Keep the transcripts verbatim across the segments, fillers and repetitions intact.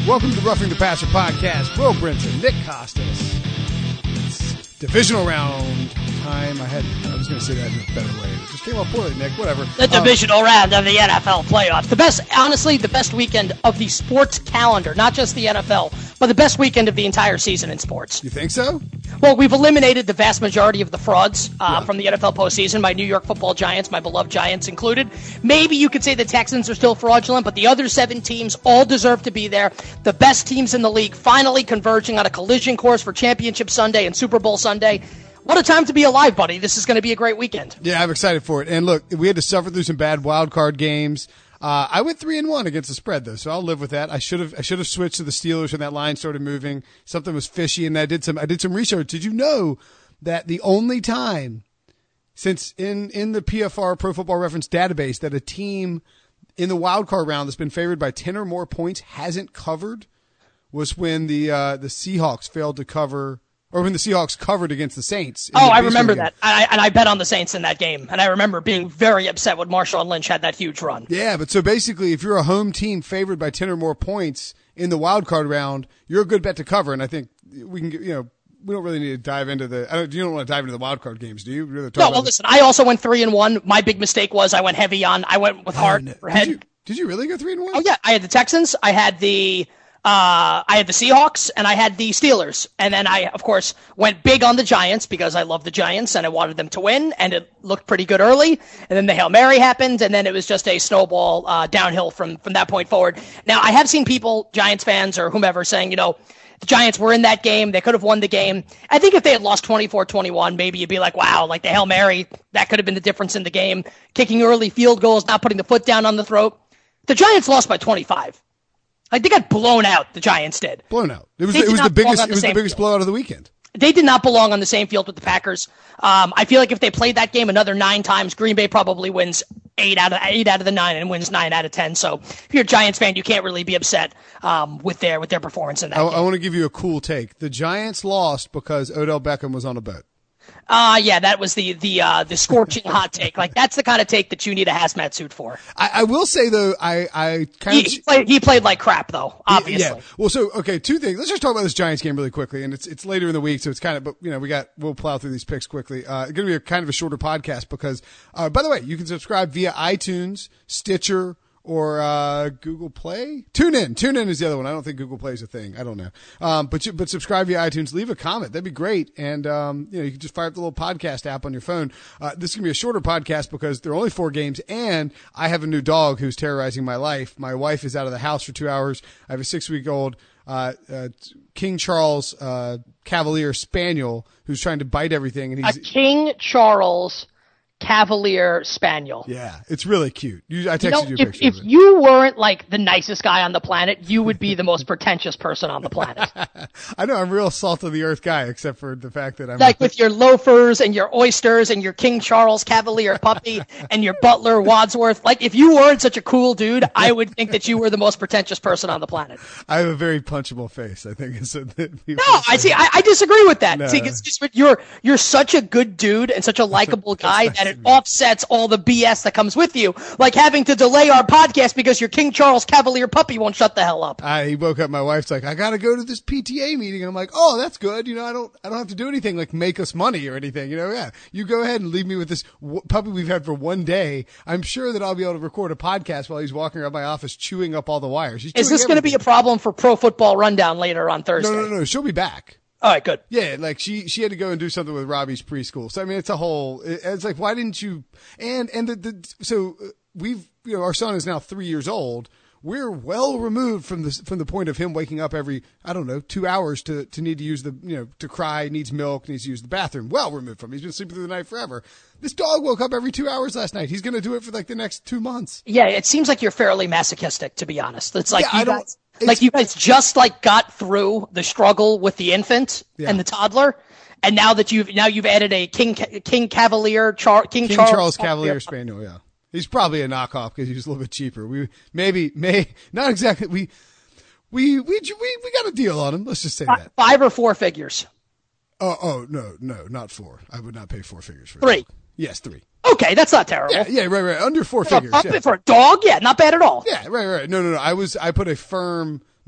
Welcome to Roughing the Passer podcast. Will Brinson, Nick Costas. It's divisional round time. I had I was going to say that in a better way. It just came out poorly, Nick. Whatever. The divisional um, round of the N F L playoffs. The best, honestly, the best weekend of the sports calendar, not just the N F L, but the best weekend of the entire season in sports. You think so? Well, we've eliminated the vast majority of the frauds uh, yeah. from the N F L postseason. My New York Football Giants, my beloved Giants included. Maybe you could say the Texans are still fraudulent, but the other seven teams all deserve to be there. The best teams in the league finally converging on a collision course for Championship Sunday and Super Bowl Sunday. What a time to be alive, buddy. This is going to be a great weekend. Yeah, I'm excited for it. And look, we had to suffer through some bad wild card games. Uh, I went three and one against the spread, though, so I'll live with that. I should have I should have switched to the Steelers when that line started moving. Something was fishy, and I did some I did some research. Did you know that the only time since in in the P F R Pro Football Reference database that a team in the wild card round that's been favored by ten or more points hasn't covered was when the uh, the Seahawks failed to cover. Or when the Seahawks covered against the Saints. Oh, I remember that. I, and I bet on the Saints in that game. And I remember being very upset when Marshawn Lynch had that huge run. Yeah, but so basically, if you're a home team favored by ten or more points in the wild card round, you're a good bet to cover. And I think we can, you know, we don't really need to dive into the. I don't, you don't want to dive into the wild card games, do you? Really no, well, listen. I also went three and one. My big mistake was I went heavy on. I went with heart oh, no. for head. Did you, did you really go three and one? Oh yeah, I had the Texans. I had the. Uh, I had the Seahawks and I had the Steelers. And then I, of course, went big on the Giants because I love the Giants and I wanted them to win. And it looked pretty good early. And then the Hail Mary happened. And then it was just a snowball uh, downhill from, from that point forward. Now, I have seen people, Giants fans or whomever, saying, you know, the Giants were in that game. They could have won the game. I think if they had lost twenty-four twenty-one, maybe you'd be like, wow, like the Hail Mary, that could have been the difference in the game. Kicking early field goals, not putting the foot down on the throat. The Giants lost by twenty-five. Like they got blown out. The Giants did. Blown out. It was it was the biggest it was the biggest blowout of the weekend. They did not belong on the same field with the Packers. Um, I feel like if they played that game another nine times, Green Bay probably wins eight out of eight out of the nine and wins nine out of ten. So if you're a Giants fan, you can't really be upset um, with their with their performance in that. I, game. I want to give you a cool take. The Giants lost because Odell Beckham was on a boat. Uh, yeah, that was the the uh, the scorching hot take. Like that's the kind of take that you need a hazmat suit for. I, I will say though, I, I kind he, of he played, he played like crap though. Obviously. Yeah. Well, so okay, two things. Let's just talk about this Giants game really quickly, and it's it's later in the week, so it's kind of, but you know, we got we'll plow through these picks quickly. Uh, it's gonna be a kind of a shorter podcast because, uh, by the way, you can subscribe via iTunes, Stitcher, or uh, Google Play. Tune in. Tune in is the other one. I don't think Google Play is a thing. I don't know. Um, but you, but subscribe via iTunes. Leave a comment. That'd be great. And um, you know, you can just fire up the little podcast app on your phone. Uh, this is gonna be a shorter podcast because there are only four games, and I have a new dog who's terrorizing my life. My wife is out of the house for two hours. I have a six-week-old uh, uh, King Charles uh, Cavalier Spaniel who's trying to bite everything. And he's a King Charles Cavalier Spaniel. Yeah, it's really cute. You, I texted you, know, you a if, picture if of it. you weren't like the nicest guy on the planet, you would be the most pretentious person on the planet. I know, I'm a real salt of the earth guy, except for the fact that I'm like with your loafers and your oysters and your King Charles Cavalier puppy and your butler Wadsworth. Like if you weren't such a cool dude, I would think that you were the most pretentious person on the planet. I have a very punchable face, I think. So that no, I see. I, I disagree with that. No. See, it's just, you're you're such a good dude and such a likable guy that it offsets all the B S that comes with you, like having to delay our podcast because your King Charles Cavalier puppy won't shut the hell up. I, he woke up. My wife's like, I got to go to this P T A meeting. I'm like, oh, that's good. You know, I don't, I don't have to do anything like make us money or anything. You know, yeah, you go ahead and leave me with this w- puppy we've had for one day. I'm sure that I'll be able to record a podcast while he's walking around my office chewing up all the wires. He's Is this going to be a problem for Pro Football Rundown later on Thursday? No, no, no. She'll be back. All right, good. Yeah, like she, she had to go and do something with Robbie's preschool. So I mean, it's a whole. It's like, why didn't you? And and the, the so we've you know our son is now three years old. We're well removed from the from the point of him waking up every I don't know two hours to to need to use the you know to cry, needs milk, needs to use the bathroom. Well removed from. He's been sleeping through the night forever. This dog woke up every two hours last night. He's going to do it for like the next two months. Yeah, it seems like you're fairly masochistic, to be honest. It's like yeah, you I don't. Guys, like you guys just like got through the struggle with the infant yeah. and the toddler, and now that you've now you've added a King King Cavalier Char, King, King Charles, Charles Cavalier Spaniel. Yeah, he's probably a knockoff because he's a little bit cheaper. We maybe may not exactly. We we we we we got a deal on him. Let's just say five, that five or four figures. Oh oh no no not four. I would not pay four figures for three. That. Yes, three. Okay, that's not terrible. Yeah, yeah, right, right. Under four for figures. A puppy, yeah. For a dog, yeah, not bad at all. Yeah, right, right. No, no, no. I was, I put a firm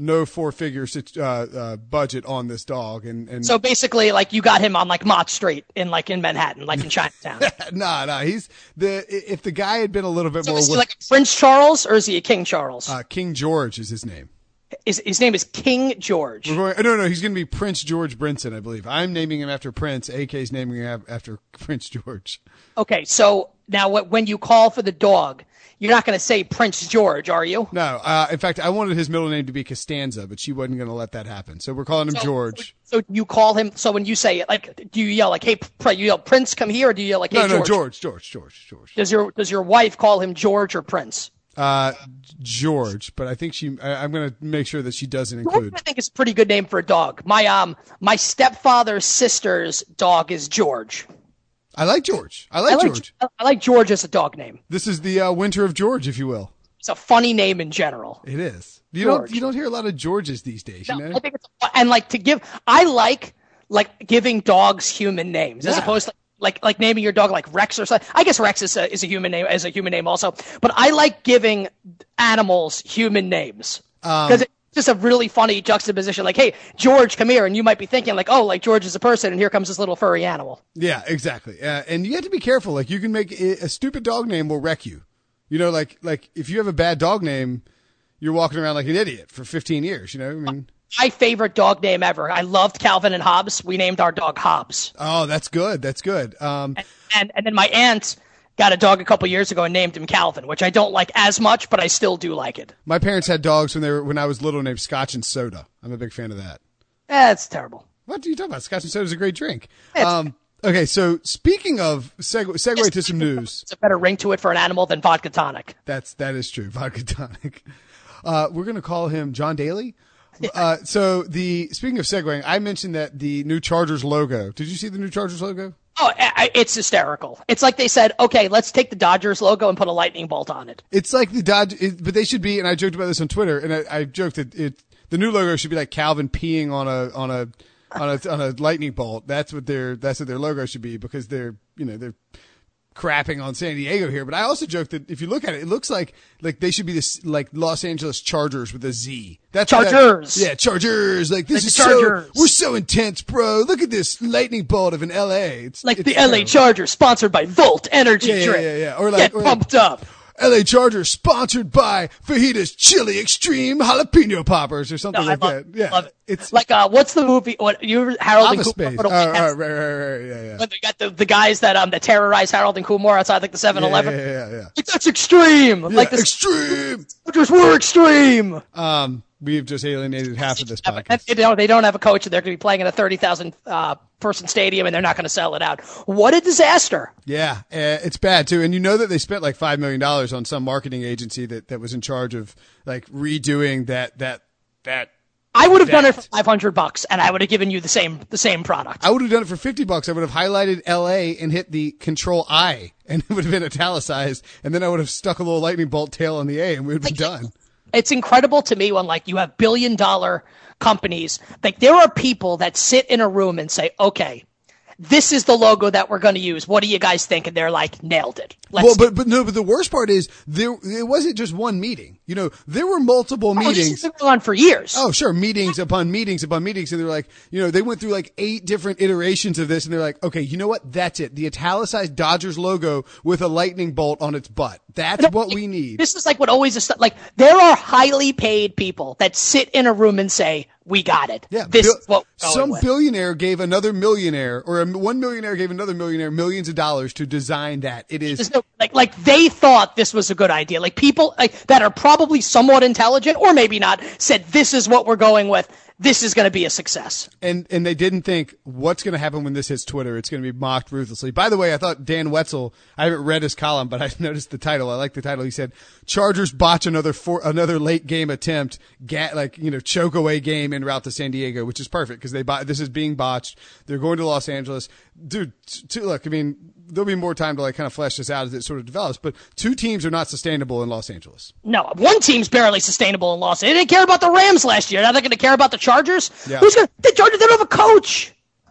no four figures uh, uh, budget on this dog. And, and so basically, like you got him on like Mott Street in like in Manhattan, like in Chinatown. nah, nah. He's the if the guy had been a little bit so more. Is he like a Prince Charles or is he a King Charles? Uh, King George is his name. His, his name is King George. We're going, no, no, he's going to be Prince George Brinson, I believe. I'm naming him after Prince. A K's naming him after Prince George. Okay, so now when you call for the dog, you're not going to say Prince George, are you? No. Uh, in fact, I wanted his middle name to be Costanza, but she wasn't going to let that happen. So we're calling him so, George. So you call him. So when you say it, like, do you yell like, "Hey, you yell Prince, come here," or do you yell like, "Hey, no, George"? No, George, George, George, George. Does your Does your wife call him George or Prince? Uh, George, but I think she. I, I'm going to make sure that she doesn't include. I think it's a pretty good name for a dog. My um, my stepfather's sister's dog is George. I like George. I like, I like George. I like George as a dog name. This is the uh, winter of George, if you will. It's a funny name in general. It is. You George. don't. You don't hear a lot of Georges these days. No, you know? I think it's and like to give. I like like giving dogs human names yeah. as opposed to. Like like naming your dog like Rex or something. I guess Rex is a, is a human name as a human name also. But I like giving animals human names because um, it's just a really funny juxtaposition. Like, hey, George, come here, and you might be thinking like, oh, like George is a person, and here comes this little furry animal. Yeah, exactly. Uh, and you have to be careful. Like, you can make a, a stupid dog name will wreck you. You know, like like if you have a bad dog name, you're walking around like an idiot for fifteen years. You know, I mean. My favorite dog name ever. I loved Calvin and Hobbes. We named our dog Hobbes. Oh, that's good. That's good. Um, and, and and then my aunt got a dog a couple years ago and named him Calvin, which I don't like as much, but I still do like it. My parents had dogs when they were when I was little named Scotch and Soda. I'm a big fan of that. That's terrible. What are you talking about? Scotch and Soda is a great drink. Um, okay, so speaking of segue, segue to some news. It's a better ring to it for an animal than vodka tonic. That's that is true. Vodka tonic. Uh, we're gonna call him John Daly. Uh, so the speaking of segueing, I mentioned that the new Chargers logo. Did you see the new Chargers logo? Oh, it's hysterical. It's like they said, okay, let's take the Dodgers logo and put a lightning bolt on it. It's like the Dodge, it, but they should be. And I joked about this on Twitter, and I, I joked that it the new logo should be like Calvin peeing on a on a on a on a lightning bolt. That's what their that's what their logo should be because they're you know they're crapping on San Diego here, but I also joked that if you look at it, it looks like like they should be this like Los Angeles Chargers with a Z. That's Chargers. That, yeah, Chargers. Like this like is Chargers. so we're so intense, bro. Look at this lightning bolt of an L A. It's like it's the L A Chargers, sponsored by Volt Energy yeah, Drink. Yeah, yeah, yeah. Or like get or pumped like, up. L A Chargers sponsored by Fajitas Chili Extreme Jalapeno Poppers or something no, like love, that. Yeah, love it. It's like uh, what's the movie? What you Harold and Office Kumar? Space. Oh, right, right, right, right, yeah, yeah. When they got the, the guys that um that terrorize Harold and Kumar outside like the seven eleven. Yeah, yeah, yeah, yeah. Like, that's extreme. Yeah, like this, extreme. Chargers were extreme. Um, we've just alienated half of this podcast. You know, they don't have a coach, and they're going to be playing in a thirty thousand uh, person stadium, and they're not going to sell it out. What a disaster! Yeah, uh, it's bad too. And you know that they spent like five million dollars on some marketing agency that, that was in charge of like redoing that that that. I would have that. done it for five hundred bucks, and I would have given you the same the same product. I would have done it for fifty bucks. I would have highlighted L A and hit the Control I, and it would have been italicized, and then I would have stuck a little lightning bolt tail on the A, and we would be like, done. It's incredible to me when like you have billion dollar companies. Like there are people that sit in a room and say, okay, this is the logo that we're going to use. What do you guys think? And they're like, nailed it. Let's well, but but no, but the worst part is there. It wasn't just one meeting. You know, there were multiple oh, meetings. This has been going on for years. Oh, sure, meetings upon meetings upon meetings, and they're like, you know, they went through like eight different iterations of this, and they're like, okay, you know what? That's it. The italicized Dodgers logo with a lightning bolt on its butt. That's what we need. This is like what always is like. There are highly paid people that sit in a room and say, "We got it." Yeah, this bil- is what we're going some with. billionaire gave another millionaire, or a, one millionaire gave another millionaire millions of dollars to design that. It is There's no, like like they thought this was a good idea. Like people like that are probably somewhat intelligent, or maybe not, said this is what we're going with. This is going to be a success. And and they didn't think what's going to happen when this hits Twitter. It's going to be mocked ruthlessly. By the way, I thought Dan Wetzel. I haven't read his column, but I noticed the title. I like the title. He said, "Chargers botch another for, another late game attempt, ga- like you know, choke away game en route to San Diego," which is perfect because they bot- this is being botched. They're going to Los Angeles, dude. T- t- look, I mean, there'll be more time to like kind of flesh this out as it sort of develops. But two teams are not sustainable in Los Angeles. No, one team's barely sustainable in Los Angeles. They didn't care about the Rams last year. Now they're going to care about the Chargers. Yeah. Who's going? The Chargers. They don't have a coach.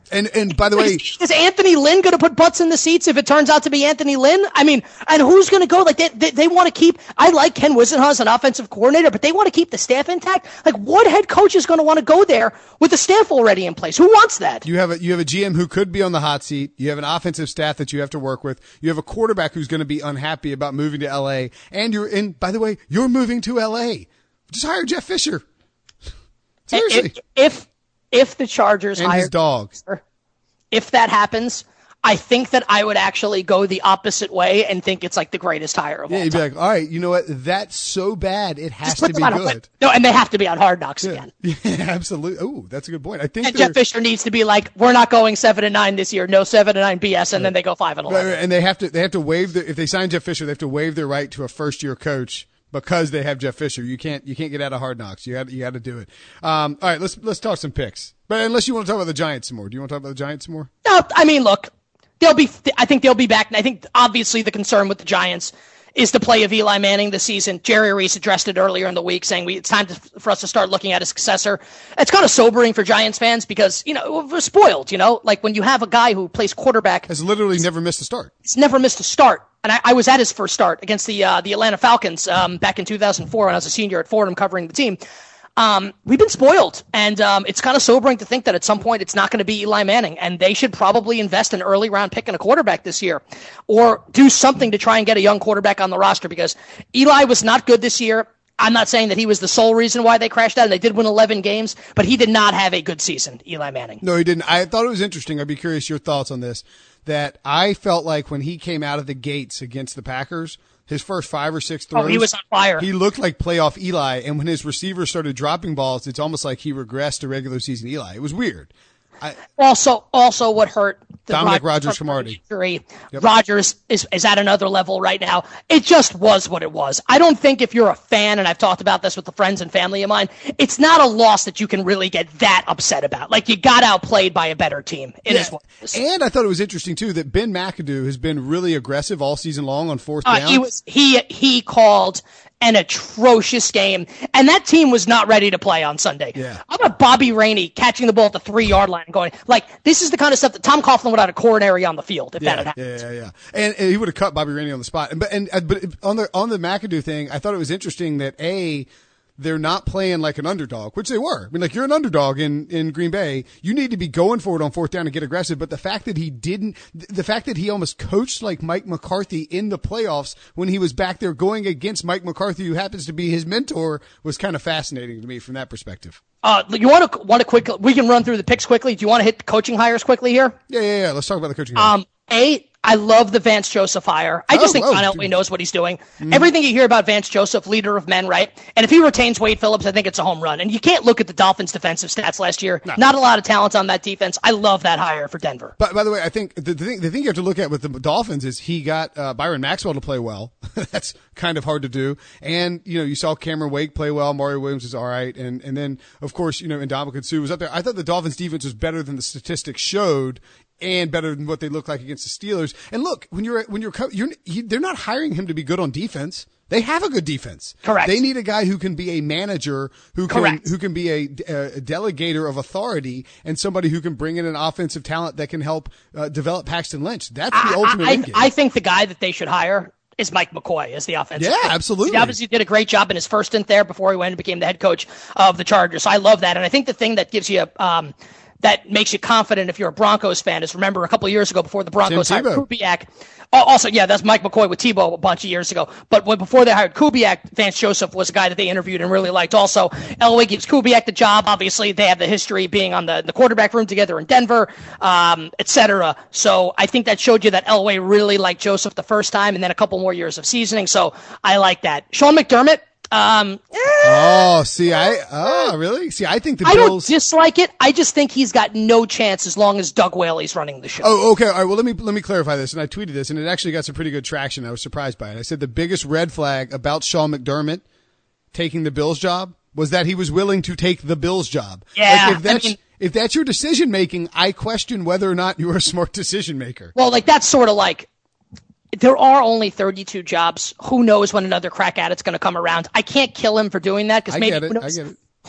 And and by the way, is, is Anthony Lynn going to put butts in the seats if it turns out to be Anthony Lynn? I mean, and who's going to go? Like they they, they want to keep. I like Ken Wisenhunt as an offensive coordinator, but they want to keep the staff intact. Like, what head coach is going to want to go there with the staff already in place? Who wants that? You have a you have a G M who could be on the hot seat. You have an offensive staff that you have to work with. You have a quarterback who's going to be unhappy about moving to L A. And you're in. By the way, you're moving to L A. Just hire Jeff Fisher. Seriously. If if, if the Chargers and hire his dog. If that happens, I think that I would actually go the opposite way and think it's like the greatest hire of yeah, all you'd time. be like, all right, you know what? That's so bad. It has Just put to them be on a- good. No, and they have to be on Hard Knocks Yeah. again. Yeah, absolutely. Oh, that's a good point. I think And they're- Jeff Fisher needs to be like, we're not going seven and nine this year. No seven and nine B S, and then they go five and Right, eleven. right, and they have to they have to waive the if they sign Jeff Fisher, they have to waive their right to a first year coach because they have Jeff Fisher. You can't you can't get out of Hard Knocks. You got you got to do it. Um, all right, let's let's talk some picks. But unless you want to talk about the Giants some more, do you want to talk about the Giants some more? No, I mean, look, they'll be. I think they'll be back. And I think obviously the concern with the Giants is the play of Eli Manning this season. Jerry Reese addressed it earlier in the week, saying we, it's time to, for us to start looking at a successor. It's kind of sobering for Giants fans because, you know, we're spoiled, you know, like when you have a guy who plays quarterback. Has literally never missed a start. He's never missed a start. And I, I was at his first start against the uh, the Atlanta Falcons um, back in two thousand four when I was a senior at Fordham covering the team. Um, we've been spoiled, and um, it's kind of sobering to think that at some point it's not going to be Eli Manning, and they should probably invest an early round pick in a quarterback this year, or do something to try and get a young quarterback on the roster because Eli was not good this year. I'm not saying that he was the sole reason why they crashed out, and they did win eleven games, but he did not have a good season, Eli Manning. No, he didn't. I thought it was interesting. I'd be curious your thoughts on this. That I felt like when he came out of the gates against the Packers, his first five or six throws, Oh, he was on fire. He looked like playoff Eli, and when his receivers started dropping balls, it's almost like he regressed to regular season Eli. It was weird. I, Also, also what hurt the Dominic Rodgers Rodgers from Artie. injury. Yep. Rodgers is, is at another level right now. It just was what it was. I don't think if you're a fan, and I've talked about this with the friends and family of mine, it's not a loss that you can really get that upset about. Like, you got outplayed by a better team. It yeah. is what it is. And I thought it was interesting, too, that Ben McAdoo has been really aggressive all season long on fourth Uh, down. he was he he called an atrocious game, and that team was not ready to play on Sunday. Yeah. How about Bobby Rainey catching the ball at the three-yard line and going, like, this is the kind of stuff that Tom Coughlin would have had a coronary on the field if that had yeah, happened. yeah, yeah, yeah. And, and he would have cut Bobby Rainey on the spot. And but and uh, but on the on the McAdoo thing, I thought it was interesting that a they're not playing like an underdog, which they were. I mean, like, you're an underdog in, in Green Bay. You need to be going for it on fourth down and get aggressive. But the fact that he didn't, the fact that he almost coached like Mike McCarthy in the playoffs when he was back there going against Mike McCarthy, who happens to be his mentor, was kind of fascinating to me from that perspective. Uh, you want to want to quick? We can run through the picks quickly. Do you want to hit the coaching hires quickly here? Yeah, yeah, yeah. Let's talk about the coaching. Um, a, I love the Vance Joseph hire. I just Oh, think oh, John dude. Elway knows what he's doing. Everything you hear about Vance Joseph, leader of men, right? And if he retains Wade Phillips, I think it's a home run. And you can't look at the Dolphins' defensive stats last year. Not a lot of talent on that defense. I love that hire for Denver. But by the way, I think the, the thing the thing you have to look at with the Dolphins is he got uh, Byron Maxwell to play well. That's kind of hard to do. And you know, you saw Cameron Wake play well. Mario Williams is all right, and and then of course you know Ndamukong Suh was up there. I thought the Dolphins defense was better than the statistics showed, and better than what they looked like against the Steelers. And look, when you're when you're, you're he, they're not hiring him to be good on defense. They have a good defense. Correct. They need a guy who can be a manager, who can Correct. who can be a, a delegator of authority, and somebody who can bring in an offensive talent that can help uh, develop Paxton Lynch. That's the I, ultimate I, end game. I think the guy that they should hire is Mike McCoy as the offensive Yeah, coach. absolutely. He obviously did a great job in his first stint there before he went and became the head coach of the Chargers. So I love that. And I think the thing that gives you um, that makes you confident if you're a Broncos fan is, remember a couple of years ago before the Broncos Tim hired Tebow. Kubiak. Oh, also, yeah, that's Mike McCoy with Tebow a bunch of years ago. But when, before they hired Kubiak, Vance Joseph was a guy that they interviewed and really liked also. Elway gives Kubiak the job. Obviously, they have the history being on the, the quarterback room together in Denver, um, et cetera. So I think that showed you that Elway really liked Joseph the first time, and then a couple more years of seasoning. So I like that. Sean McDermott, um, eh, oh, see, I oh really? See, I think the I don't Bills. dislike it. I just think he's got no chance as long as Doug Whaley's running the show. Oh, okay. All right. Well, let me let me clarify this. And I tweeted this, and it actually got some pretty good traction. I was surprised by it. I said the biggest red flag about Sean McDermott taking the Bills job was that he was willing to take the Bills job. Yeah, Like if that's I mean- if that's your decision making, I question whether or not you're a smart decision maker. Well, like that's sort of like there are only thirty-two jobs. Who knows when another crack at it's going to come around? I can't kill him for doing that because I maybe get it. who I knows, get it.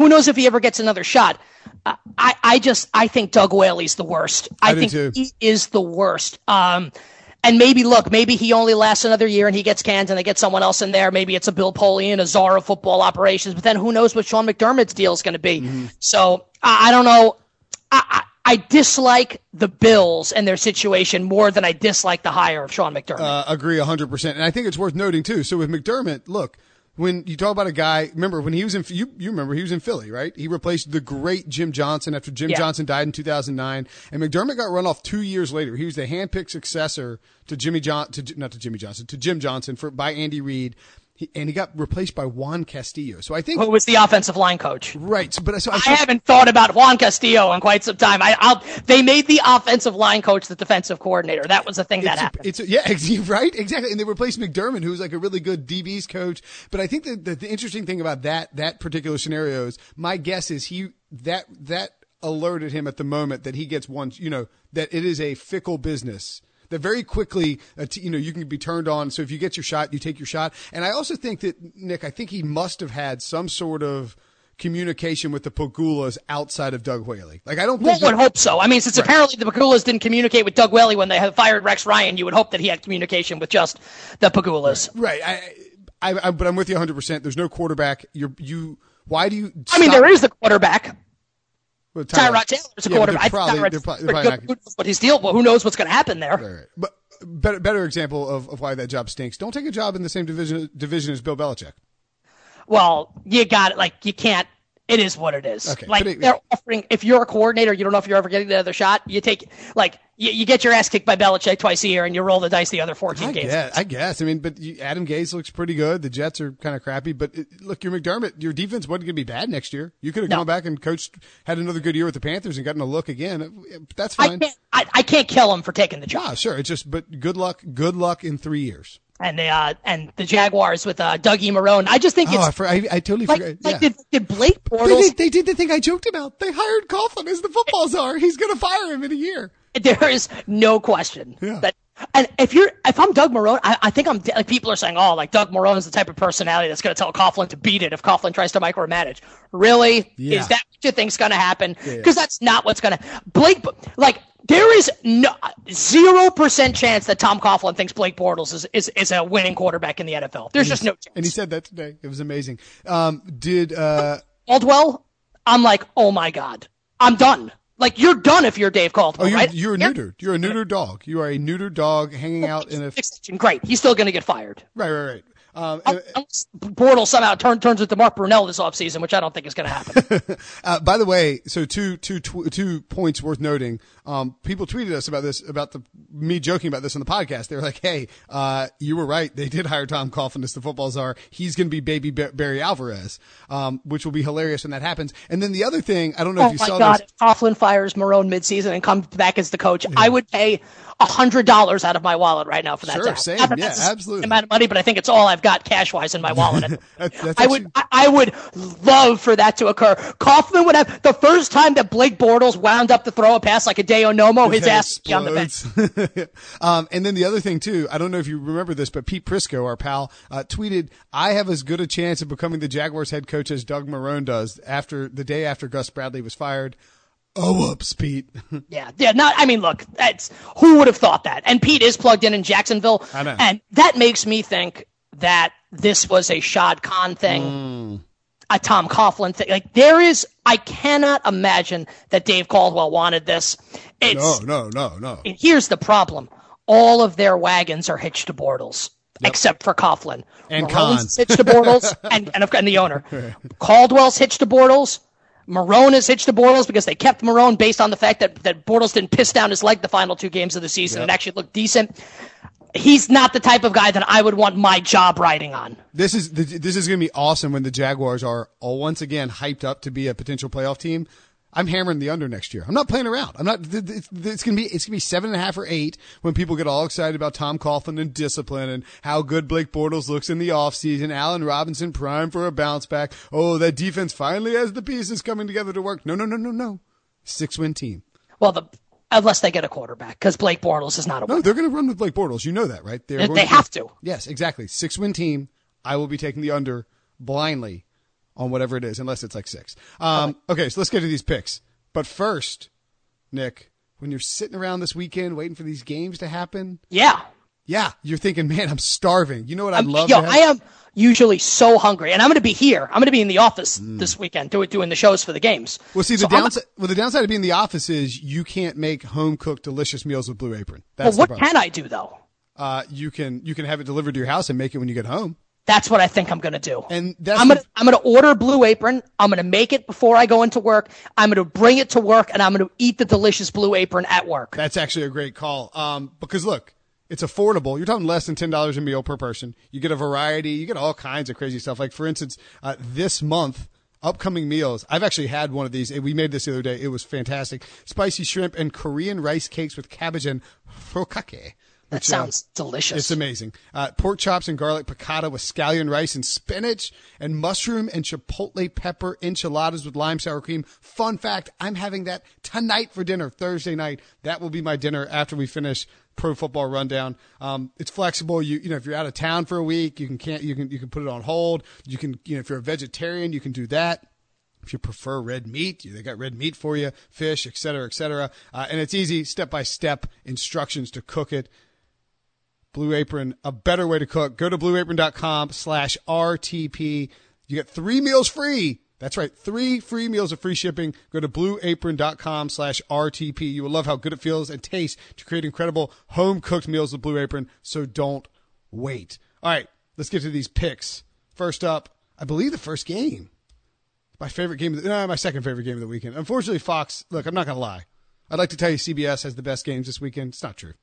Who knows if he ever gets another shot? Uh, I, I just, I think Doug Whaley's the worst. I, I think too. he is the worst. Um, and maybe, look, maybe he only lasts another year and he gets canned and they get someone else in there. Maybe it's a Bill Polian, a czar of football operations. But then who knows what Sean McDermott's deal is going to be? Mm-hmm. So I, I don't know. I, I, I dislike the Bills and their situation more than I dislike the hire of Sean McDermott. Uh, agree one hundred percent. And I think it's worth noting, too. So with McDermott, look, when you talk about a guy, remember when he was in, you, you remember he was in Philly, right? He replaced the great Jim Johnson after Jim yeah. Johnson died in two thousand nine. And McDermott got run off two years later. He was the handpicked successor to Jimmy John, to, not to Jimmy Johnson, to Jim Johnson for, by Andy Reid. He, and he got replaced by Juan Castillo. So I think who was the offensive line coach, right? So, but so I, I haven't thought about Juan Castillo in quite some time. I, I'll, they made the offensive line coach the defensive coordinator. That was the thing that it's happened. A, it's a, yeah, right, exactly. And they replaced McDermott, who was like a really good D B's coach. But I think that the, the interesting thing about that that particular scenario is, my guess is he that that alerted him at the moment that he gets one. You know, that it is a fickle business. That very quickly, uh, t- you know, you can be turned on. So if you get your shot, you take your shot. And I also think that, Nick, I think he must have had some sort of communication with the Pegulas outside of Doug Whaley. Like, I don't think. One would hope so. I mean, since right. apparently the Pegulas didn't communicate with Doug Whaley when they had fired Rex Ryan, you would hope that he had communication with just the Pegulas. Right. right. I, I, I, but I'm with you one hundred percent. There's no quarterback. You're, you, why do you. I mean, there is the quarterback. Well, Tyrod Taylor's a yeah, quarterback. Probably, I think Tyrod's pretty good, not... but he's deal. Well, who knows what's going to happen there? Right, right. But better, better example of, of why that job stinks. Don't take a job in the same division division as Bill Belichick. Well, you got it. Like, you can't. It is what it is. Okay, like, it, they're offering. If you're a coordinator, you don't know if you're ever getting another shot. You take like you, you get your ass kicked by Belichick twice a year, and you roll the dice the other fourteen I games. Guess, I guess. I mean, but you, Adam Gase looks pretty good. The Jets are kind of crappy, but it, look, your McDermott, your defense wasn't going to be bad next year. You could have no. gone back and coached, had another good year with the Panthers, and gotten a look again. That's fine. I can't, I, I can't kill him for taking the job. Yeah, sure. It's just, but good luck. Good luck in three years. And the uh, and the Jaguars with uh, Dougie Marrone. I just think it's. Oh, I, for, I, I totally like, forgot. Like yeah. did, did Blake Bortles? They, they did the thing I joked about. They hired Coughlin as the football czar. He's going to fire him in a year. There is no question yeah. that. And if you're, if I'm Doug Marrone, I, I think I'm like people are saying, oh, like Doug Marrone is the type of personality that's going to tell Coughlin to beat it if Coughlin tries to micromanage. Really? Yeah. Is that what you think's going to happen? Because yeah, yeah. that's not what's going to. Blake, like there is no zero percent chance that Tom Coughlin thinks Blake Bortles is, is is a winning quarterback in the N F L. There's just no chance. And he said that today. It was amazing. Um, did uh, Caldwell? I'm like, oh my god, I'm done. Like, you're done if you're Dave Caldwell, oh, you're, right? You're a neutered. You're a neutered dog. You are a neutered dog hanging out in a extension. Great. He's still going to get fired. Right, right, right. Um, and, Bortles somehow turn, turns into Mark Brunell this offseason, which I don't think is going to happen. uh, by the way, so two, two, tw- two points worth noting. Um, people tweeted us about this, about the me joking about this on the podcast. They were like, "Hey, uh, you were right. They did hire Tom Coughlin as the football czar. He's going to be baby B- Barry Alvarez, um, which will be hilarious when that happens." And then the other thing, I don't know oh if you my saw God, this. If Coughlin fires Marrone midseason and comes back as the coach, yeah. I would pay a hundred dollars out of my wallet right now for that. Sure, same, that yeah, absolutely. Amount of money, but I think it's all I've got cash wise in my wallet. that, that's I would, I, I would love for that to occur. Coughlin would have the first time that Blake Bortles wound up to throw a pass like a Deo Nomo, his, his ass would be on the bench. um, and then the other thing too, I don't know if you remember this, but Pete Prisco, our pal, uh, tweeted, "I have as good a chance of becoming the Jaguars head coach as Doug Marrone does." After the day after Gus Bradley was fired. Oh, whoops, Pete. yeah, yeah. Not. I mean, look. That's who would have thought that. And Pete is plugged in in Jacksonville, I know. And that makes me think that this was a Shad Khan thing, mm. a Tom Coughlin thing. Like there is, I cannot imagine that Dave Caldwell wanted this. It's, no, no, no, no. And here's the problem: all of their wagons are hitched to Bortles. Yep. Except for Coughlin. And Marrone's hitched to Bortles, and, and, and the owner. Caldwell's hitched to Bortles. Marrone is hitched to Bortles because they kept Marrone based on the fact that, that Bortles didn't piss down his leg the final two games of the season yep. and actually looked decent. He's not the type of guy that I would want my job riding on. This is this is going to be awesome when the Jaguars are all once again hyped up to be a potential playoff team. I'm hammering the under next year. I'm not playing around. I'm not. It's, it's gonna be. It's gonna be seven and a half or eight when people get all excited about Tom Coughlin and discipline and how good Blake Bortles looks in the offseason. Allen Robinson prime for a bounce back. Oh, that defense finally has the pieces coming together to work. No, no, no, no, no. Six win team. Well, the unless they get a quarterback because Blake Bortles is not a. No, winner. They're gonna run with Blake Bortles. You know that, right? They're they have to. Yes, exactly. Six win team. I will be taking the under blindly on whatever it is, unless it's like six. Um, okay, so let's get to these picks. But first, Nick, when you're sitting around this weekend waiting for these games to happen, Yeah. yeah, you're thinking, man, I'm starving. You know what I'd I'm, love yo, to have? I am usually so hungry, and I'm going to be here. I'm going to be in the office mm. this weekend doing doing the shows for the games. Well, see, the so downside well, the downside of being in the office is you can't make home cooked delicious meals with Blue Apron. That's well, what can I do though? Uh, you can you can have it delivered to your house and make it when you get home. That's what I think I'm going to do. And that's I'm going to the, I'm going to order Blue Apron. I'm going to make it before I go into work. I'm going to bring it to work, and I'm going to eat the delicious Blue Apron at work. That's actually a great call. Um, because look. It's affordable. You're talking less than ten dollars a meal per person. You get a variety. You get all kinds of crazy stuff. Like, for instance, uh, this month, upcoming meals. I've actually had one of these. We made this the other day. It was fantastic. Spicy shrimp and Korean rice cakes with cabbage and frokkake. That Which, sounds uh, delicious. It's amazing. Uh, pork chops and garlic piccata with scallion rice and spinach and mushroom and chipotle pepper enchiladas with lime sour cream. Fun fact, I'm having that tonight for dinner, Thursday night. That will be my dinner after we finish Pro Football Rundown. Um, it's flexible. You you know, if you're out of town for a week, you can can't you can you can put it on hold. You can you know if you're a vegetarian, you can do that. If you prefer red meat, they got red meat for you, fish, et cetera, et cetera. Uh, and it's easy, step by step instructions to cook it. Blue Apron, a better way to cook. Go to blueapron.com slash RTP. You get three meals free. That's right. Three free meals of free shipping. Go to blueapron.com slash RTP. You will love how good it feels and tastes to create incredible home-cooked meals with Blue Apron, so don't wait. All right, let's get to these picks. First up, I believe the first game. My favorite game, of the, no, my second favorite game of the weekend. Unfortunately, Fox, look, I'm not going to lie. I'd like to tell you C B S has the best games this weekend. It's not true.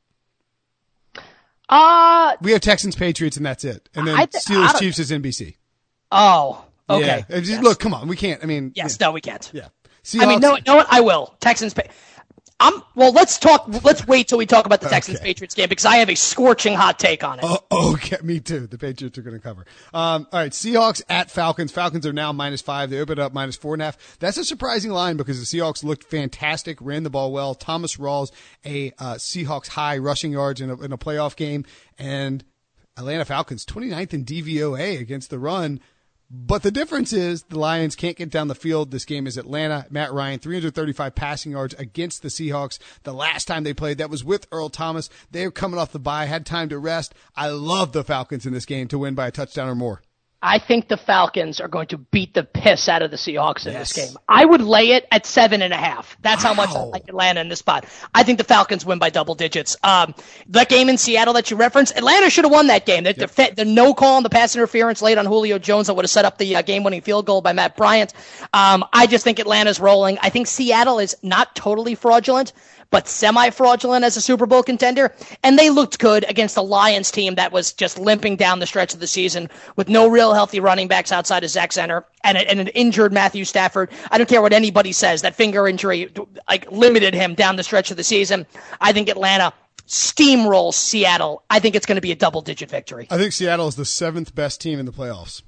Uh, we have Texans, Patriots, and that's it. And then th- Steelers, Chiefs is N B C. Oh, okay. Yeah. Yes. Look, come on. We can't. I mean. Yes, yeah. no, we can't. Yeah. Seahawks. I mean, no, no, I will. Texans, I'm, well, let's talk, let's wait till we talk about the Texans okay. Patriots game because I have a scorching hot take on it. Oh, okay. Me too. The Patriots are going to cover. Um, all right. Seahawks at Falcons. Falcons are now minus five. They opened up minus four and a half. That's a surprising line because the Seahawks looked fantastic, ran the ball well. Thomas Rawls, a uh, Seahawks high rushing yards in a, in a playoff game, and Atlanta Falcons twenty-ninth in D V O A against the run. But the difference is the Lions can't get down the field. This game is Atlanta. Matt Ryan, three hundred thirty-five passing yards against the Seahawks. The last time they played, that was with Earl Thomas. They were coming off the bye, had time to rest. I love the Falcons in this game to win by a touchdown or more. I think the Falcons are going to beat the piss out of the Seahawks in yes. this game. I would lay it at seven and a half. That's wow. how much I like Atlanta in this spot. I think the Falcons win by double digits. Um, that game in Seattle that you referenced, Atlanta should have won that game. The, yep. the, the no call on the pass interference late on Julio Jones that would have set up the uh, game-winning field goal by Matt Bryant. Um, I just think Atlanta's rolling. I think Seattle is not totally fraudulent, but semi-fraudulent as a Super Bowl contender. And they looked good against the Lions team that was just limping down the stretch of the season with no real healthy running backs outside of Zach Center and, a, and an injured Matthew Stafford. I don't care what anybody says. That finger injury like limited him down the stretch of the season. I think Atlanta steamrolls Seattle. I think it's going to be a double-digit victory. I think Seattle is the seventh best team in the playoffs.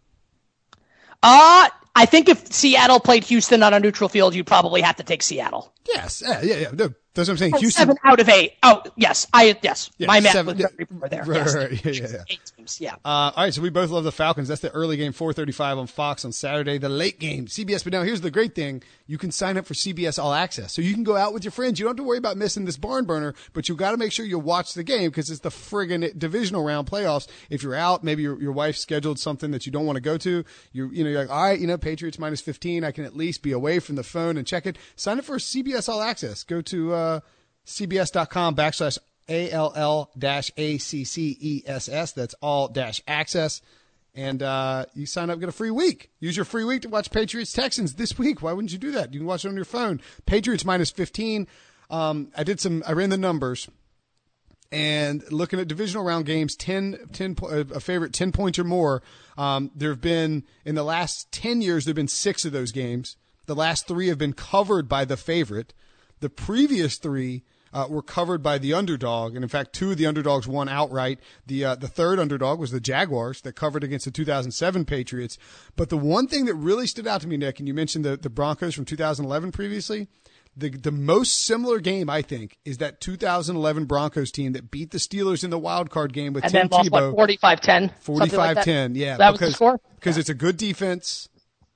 Uh, I think if Seattle played Houston on a neutral field, you'd probably have to take Seattle. Yes. Yeah, yeah, yeah. No, that's what I'm saying. Oh, Houston. Seven out of eight. Oh, yes. I, yes. Yeah, My math seven, was very poor there. Right, yes. right, yeah, yeah, yeah. Eight teams, yeah. Uh, all right, so we both love the Falcons. That's the early game, four thirty-five on Fox on Saturday. The late game, C B S. But now here's the great thing. You can sign up for C B S All Access. So you can go out with your friends. You don't have to worry about missing this barn burner, but you got to make sure you watch the game because it's the friggin' divisional round playoffs. If you're out, maybe your, your wife scheduled something that you don't want to go to. You're, you know, you're like, all right, you know, Patriots minus fifteen. I can at least be away from the phone and check it. Sign up for C B S All Access. Go to uh, cbs.com backslash A-L-L dash A-C-C-E-S-S. That's all dash access. And uh, you sign up, get a free week. Use your free week to watch Patriots Texans this week. Why wouldn't you do that? You can watch it on your phone. Patriots minus fifteen. Um, I did some, I ran the numbers. And looking at divisional round games, ten, ten, a favorite ten points or more. Um, there have been, in the last ten years, there have been six of those games. The last three have been covered by the favorite. The previous three uh, were covered by the underdog. And in fact, two of the underdogs won outright. The, uh, the third underdog was the Jaguars that covered against the two thousand seven Patriots. But the one thing that really stood out to me, Nick, and you mentioned the, the Broncos from two thousand eleven previously, The the most similar game, I think, is that two thousand eleven Broncos team that beat the Steelers in the wild card game with and Tim then lost, Tebow. what, forty-five ten? forty-five ten, like yeah. That because, was the score? Because yeah. it's a good defense.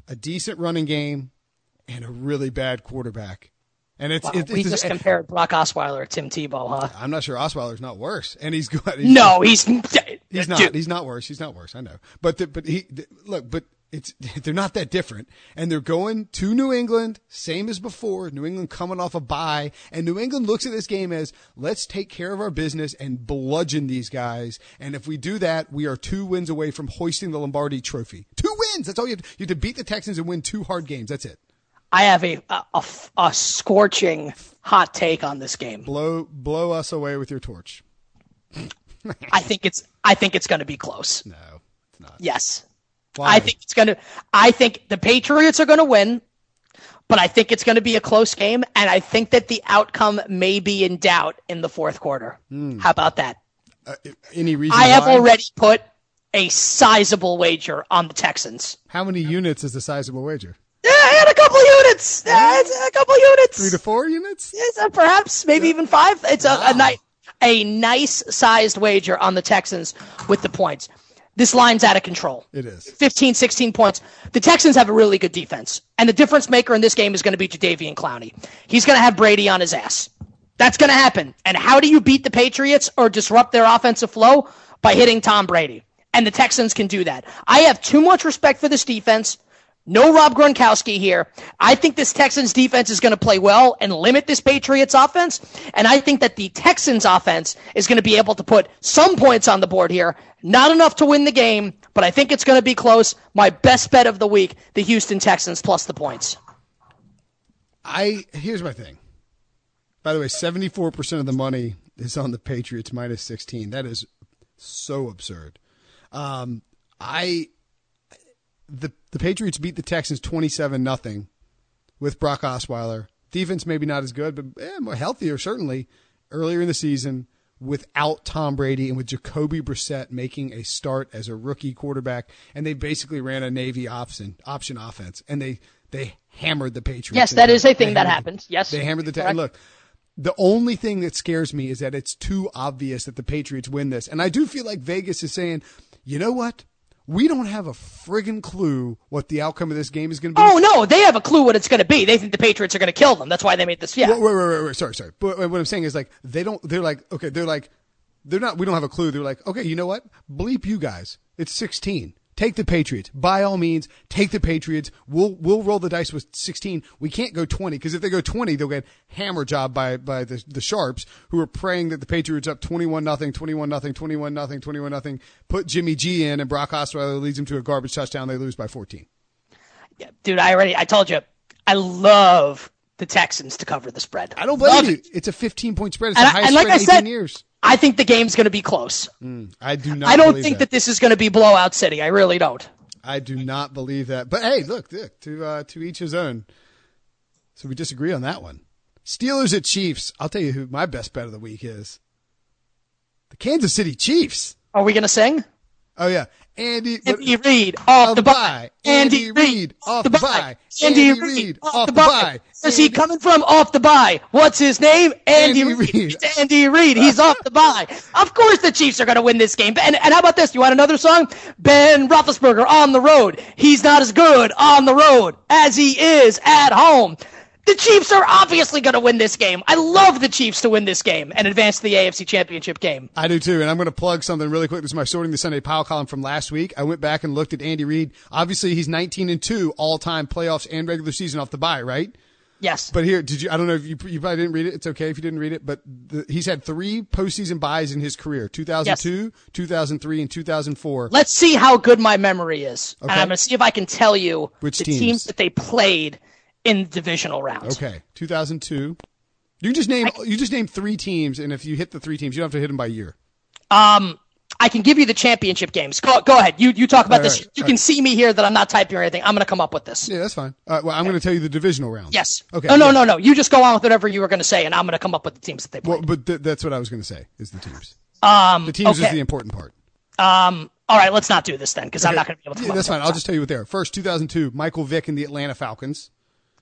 a decent running game, and a really bad quarterback. And it's, Wow, it's, we it's just and, compared Brock Osweiler to Tim Tebow, huh? I'm not sure Osweiler's not worse, and he's good. He's, No, he's he's not. He's not worse. He's not worse. I know, but the, but he the, look, but it's they're not that different, and they're going to New England, same as before. New England coming off a bye, and New England looks at this game as let's take care of our business and bludgeon these guys. And if we do that, we are two wins away from hoisting the Lombardi Trophy. Two wins. That's all you have. To, you have to beat the Texans and win two hard games. That's it. I have a, a, a scorching hot take on this game. Blow blow us away with your torch. I think it's I think it's going to be close. No, it's not. Yes. Why? I think it's going to I think the Patriots are going to win, but I think it's going to be a close game, and I think that the outcome may be in doubt in the fourth quarter. Mm. How about that? Uh, any reason I have why? already put a sizable wager on the Texans. How many units is a sizable wager? Yeah, I had a couple units. Yeah, it's a couple units. Three to four units? Yes, uh, perhaps, maybe yeah. even five. It's wow. a, a, ni- a nice sized wager on the Texans with the points. This line's out of control. It is. fifteen, sixteen points. The Texans have a really good defense. And the difference maker in this game is going to be Jadeveon Clowney. He's going to have Brady on his ass. That's going to happen. And how do you beat the Patriots or disrupt their offensive flow? By hitting Tom Brady. And the Texans can do that. I have too much respect for this defense. No Rob Gronkowski here. I think this Texans defense is going to play well and limit this Patriots offense. And I think that the Texans offense is going to be able to put some points on the board here. Not enough to win the game, but I think it's going to be close. My best bet of the week, the Houston Texans plus the points. I here's my thing. By the way, seventy-four percent of the money is on the Patriots minus sixteen. That is so absurd. Um, I the the Patriots beat the Texans twenty-seven nothing with Brock Osweiler. Defense maybe not as good, but eh, more healthier certainly earlier in the season without Tom Brady and with Jacoby Brissett making a start as a rookie quarterback, and they basically ran a Navy option option offense, and they they hammered the Patriots. Yes, that is a thing that happens. Yes, they hammered the Texans. Look, the only thing that scares me is that it's too obvious that the Patriots win this, and I do feel like Vegas is saying, you know what? We don't have a friggin' clue what the outcome of this game is going to be. Oh, no, they have a clue what it's going to be. They think the Patriots are going to kill them. That's why they made this. Yeah. Wait, wait, wait, wait, wait. Sorry, sorry. But what I'm saying is, like, they don't, they're like, okay, they're like, they're not, we don't have a clue. They're like, okay, you know what? Bleep you guys. It's sixteen. Take the Patriots. By all means, take the Patriots. We'll, we'll roll the dice with sixteen. We can't go twenty, because if they go twenty, they'll get hammer job by, by the, the Sharps, who are praying that the Patriots up twenty-one nothing, twenty-one nothing, twenty-one nothing, twenty-one nothing, put Jimmy G in, and Brock Osweiler leads them to a garbage touchdown. They lose by fourteen. Yeah, dude, I already, I told you, I love the Texans to cover the spread. I don't blame love you. It. It's a fifteen point spread. It's and the highest I, like spread in eighteen said, years. I think the game's going to be close. Mm, I do not I don't believe think that. that this is going to be blowout city. I really don't. I do not believe that. But hey, look, look to uh, to each his own. So we disagree on that one. Steelers at Chiefs. I'll tell you who my best bet of the week is. The Kansas City Chiefs. Are we going to sing? Oh, yeah. Andy, Andy Reid off the bye. Andy Reid off the bye. Andy Reid off the bye. Where's he coming from? Off the bye. What's his name? Andy, Andy Reid. It's Andy Reid. He's off the bye. Of course the Chiefs are going to win this game. And, and how about this? You want another song? Ben Roethlisberger on the road. He's not as good on the road as he is at home. The Chiefs are obviously going to win this game. I love the Chiefs to win this game and advance to the A F C Championship game. I do too, and I'm going to plug something really quick. This is my Sorting the Sunday Pile column from last week. I went back and looked at Andy Reid. Obviously, he's nineteen and two all-time playoffs and regular season off the bye, right? Yes. But here, did you? I don't know if you you probably didn't read it. It's okay if you didn't read it. But the, he's had three postseason byes in his career: two thousand two, yes. two thousand three, and two thousand four. Let's see how good my memory is, okay. and I'm going to see if I can tell you Which the teams? teams that they played in divisional rounds. Okay, two thousand two. You just name I, you just name three teams, and if you hit the three teams, you don't have to hit them by year. Um, I can give you the championship games. Go, go ahead. You you talk about all this. Right, you all can right. see me here that I'm not typing or anything. I'm going to come up with this. Yeah, that's fine. All right, well, I'm okay. going to tell you the divisional rounds. Yes. Okay. No, no, yeah. no, no. You just go on with whatever you were going to say, and I'm going to come up with the teams that they played. Well, but th- that's what I was going to say is the teams. Um, the teams okay. is the important part. Um. All right, let's not do this then, because okay. I'm not going to be able to. Come yeah, that's up fine. with I'll just tell you what they are. First, two thousand two, Michael Vick and the Atlanta Falcons.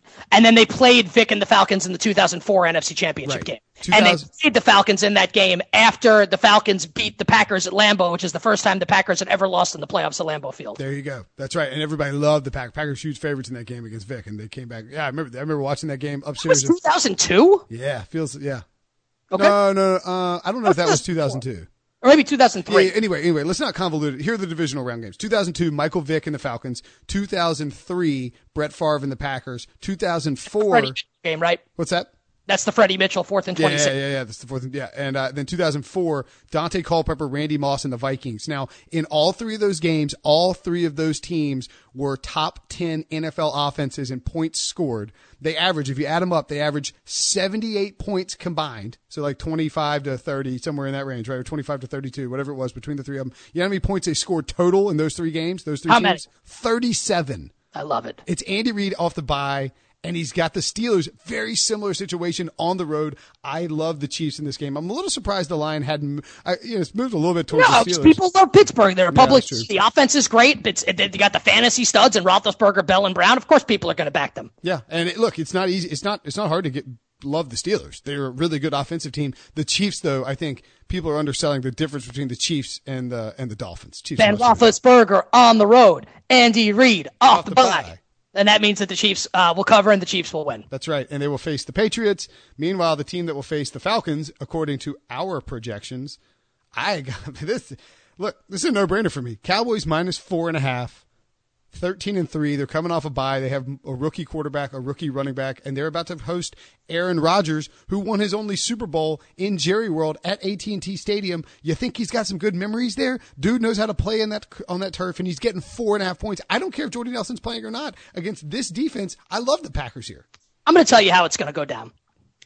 And then they played Vic and the Falcons in the two thousand four N F C Championship Right. game. two thousand And they played the Falcons in that game after the Falcons beat the Packers at Lambeau, which is the first time the Packers had ever lost in the playoffs at Lambeau Field. There you go. That's right. And everybody loved the Packers. Packers huge favorites in that game against Vic, and they came back. Yeah, I remember. I remember watching that game That upstairs. was two thousand two? Yeah, feels. Yeah. Okay. No, no. Uh, I don't know if that was two thousand two. Or maybe two thousand three. Yeah, anyway, anyway, let's not convolute it. Here are the divisional round games. two thousand two, Michael Vick and the Falcons. two thousand three, Brett Favre and the Packers. two thousand four. Freddie Mitchell game, right? What's that? That's the Freddie Mitchell fourth and Yeah, twenty-six. yeah, yeah, yeah. That's the fourth. Yeah, and uh, then two thousand four, Dante Culpepper, Randy Moss, and the Vikings. Now, in all three of those games, all three of those teams were top ten N F L offenses in points scored. They average, if you add them up, they average seventy-eight points combined. So like twenty-five to thirty, somewhere in that range, right? Or twenty-five to thirty-two, whatever it was between the three of them. You know how many points they scored total in those three games? Those three How teams? many? thirty-seven. I love it. It's Andy Reid off the bye, and he's got the Steelers. Very similar situation on the road. I love the Chiefs in this game. I'm a little surprised the line hadn't. I, you know, it's moved a little bit towards No, the Steelers. people love Pittsburgh. They're a public. that's true. The offense is great. It's, they got the fantasy studs and Roethlisberger, Bell, and Brown. Of course, people are going to back them. Yeah, and it, look, it's not easy. It's not. It's not hard to get love the Steelers. They're a really good offensive team. The Chiefs, though, I think people are underselling the difference between the Chiefs and the and the Dolphins. Chiefs Ben are much better. Roethlisberger on the road. Andy Reid off, Off the, the bye. bye. And that means that the Chiefs uh, will cover and the Chiefs will win. That's right. And they will face the Patriots. Meanwhile, the team that will face the Falcons, according to our projections, I got this. Look, this is a no-brainer for me. Cowboys minus four and a half, thirteen and three. They're coming off a bye. They have a rookie quarterback, a rookie running back, and they're about to host Aaron Rodgers, who won his only Super Bowl in Jerry World at A T and T Stadium. You think he's got some good memories there? Dude knows how to play in that on that turf, and he's getting four and a half points. I don't care if Jordy Nelson's playing or not against this defense. I love the Packers here. I'm going to tell you how it's going to go down.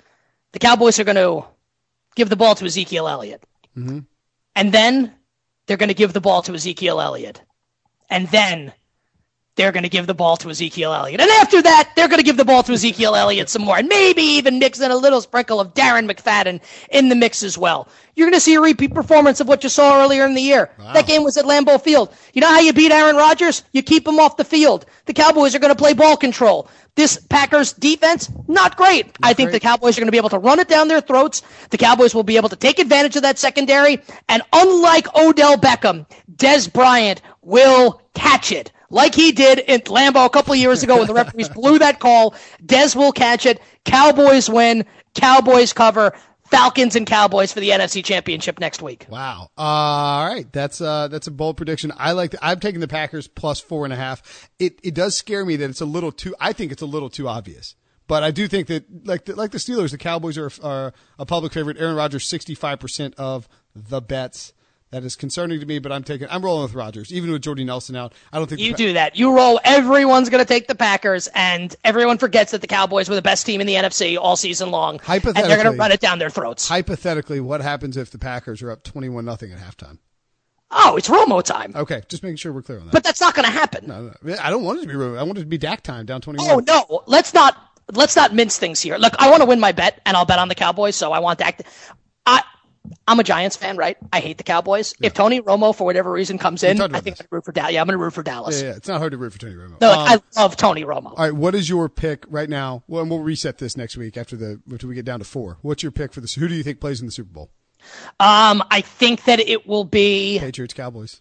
The Cowboys are going to give the ball to Ezekiel Elliott. Mm-hmm. And then they're going to give the ball to Ezekiel Elliott. And then they're going to give the ball to Ezekiel Elliott. And after that, they're going to give the ball to Ezekiel Elliott some more. And maybe even mix in a little sprinkle of Darren McFadden in the mix as well. You're going to see a repeat performance of what you saw earlier in the year. Wow. That game was at Lambeau Field. You know how you beat Aaron Rodgers? You keep him off the field. The Cowboys are going to play ball control. This Packers defense, not great. Not I think great. the Cowboys are going to be able to run it down their throats. The Cowboys will be able to take advantage of that secondary. And unlike Odell Beckham, Des Bryant will catch it. Like he did in Lambeau a couple of years ago when the referees blew that call. Des will catch it. Cowboys win. Cowboys cover. Falcons and Cowboys for the N F C Championship next week. Wow. Uh, all right. That's uh that's a bold prediction. I like the, I'm taking the Packers plus four and a half. It it does scare me that it's a little too I think it's a little too obvious. But I do think that like the, like the Steelers, the Cowboys are, are a public favorite. Aaron Rodgers sixty-five percent of the bets. That is concerning to me, but I'm taking I'm rolling with Rodgers. Even with Jordy Nelson out, I don't think You the, do that. You roll. Everyone's going to take the Packers, and everyone forgets that the Cowboys were the best team in the N F C all season long. And they're going to Hypothetically- run it down their throats. hypothetically, what happens if the Packers are up twenty-one nothing at halftime? Oh, it's Romo time. Okay, just making sure we're clear on that. But that's not going to happen. No, no, I don't want it to be rude. I want it to be Dak time down twenty-one. Oh no, let's not let's not mince things here. Look, I want to win my bet, and I'll bet on the Cowboys. So I want Dak. To, I I'm a Giants fan, right? I hate the Cowboys. Yeah. If Tony Romo for whatever reason comes in, I think this. I'm going to root for Dallas. Yeah, I'm going to root for Dallas. Yeah, yeah, it's not hard to root for Tony Romo. No, like, um, I love Tony Romo. All right, what is your pick right now? Well, and we'll reset this next week after the after we get down to four. What's your pick for this? Who do you think plays in the Super Bowl? Um, I think that it will be Patriots, Cowboys.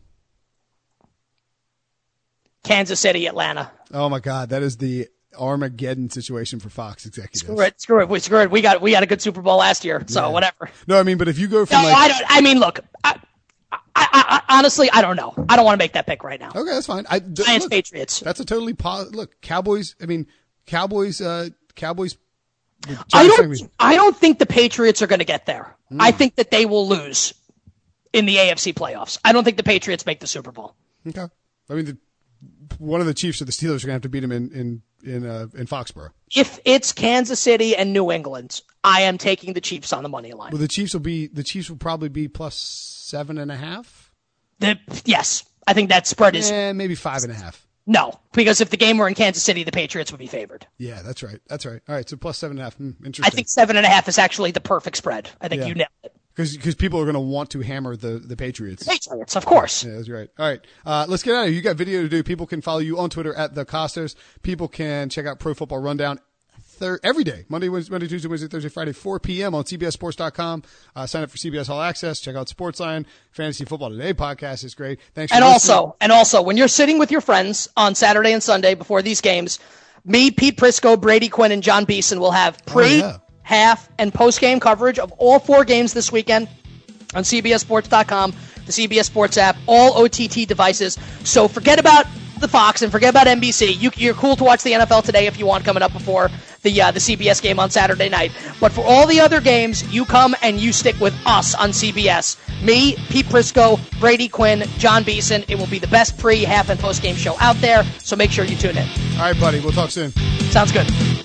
Kansas City, Atlanta. Oh my God, that is the Armageddon situation for Fox executives. Screw it, screw it, we screw it. We got we got a good Super Bowl last year, so Yeah. whatever. No, I mean, but if you go from No, like, I don't. I mean, look, I, I, I, I honestly, I don't know. I don't want to make that pick right now. okay, that's fine. I, d- Giants, look, Patriots. That's a totally po- look. Cowboys. I mean, Cowboys. Uh, Cowboys. the I Giants, don't. mean- I don't think the Patriots are going to get there. Hmm. I think that they will lose in the A F C playoffs. I don't think the Patriots make the Super Bowl. Okay. I mean, the, one of the Chiefs or the Steelers are going to have to beat them in in in uh, in Foxborough. If it's Kansas City and New England, I am taking the Chiefs on the money line. Well, the Chiefs will be the Chiefs will probably be plus seven and a half. The, yes, I think that spread is And maybe five and a half. no, because if the game were in Kansas City, the Patriots would be favored. Yeah, that's right. That's right. All right, so plus seven and a half. Hmm, interesting. I think seven and a half is actually the perfect spread. I think Yeah. you nailed it. Because people are going to want to hammer the, the Patriots. Patriots, of course. Yeah, that's right. All right. Uh, let's get out of here. You got video to do. People can follow you on Twitter at the Costos. People can check out Pro Football Rundown thir- every day. Monday, Wednesday, Monday, Tuesday, Wednesday, Thursday, Friday, four p.m. on C B S Sports dot com. Uh, sign up for C B S All Access. Check out Sportsline. Fantasy Football Today podcast is great. Thanks for and listening. also, and also, when you're sitting with your friends on Saturday and Sunday before these games, me, Pete Prisco, Brady Quinn, and John Beeson will have pre, oh, yeah. half, and post-game coverage of all four games this weekend on C B S Sports dot com, the C B S Sports app, all O T T devices. So forget about the Fox and forget about N B C. You, you're cool to watch the N F L today if you want, coming up before the uh, the C B S game on Saturday night. But for all the other games, you come and you stick with us on C B S. Me, Pete Prisco, Brady Quinn, John Beeson. It will be the best pre, half, and post-game show out there, so make sure you tune in. All right, buddy. We'll talk soon. Sounds good.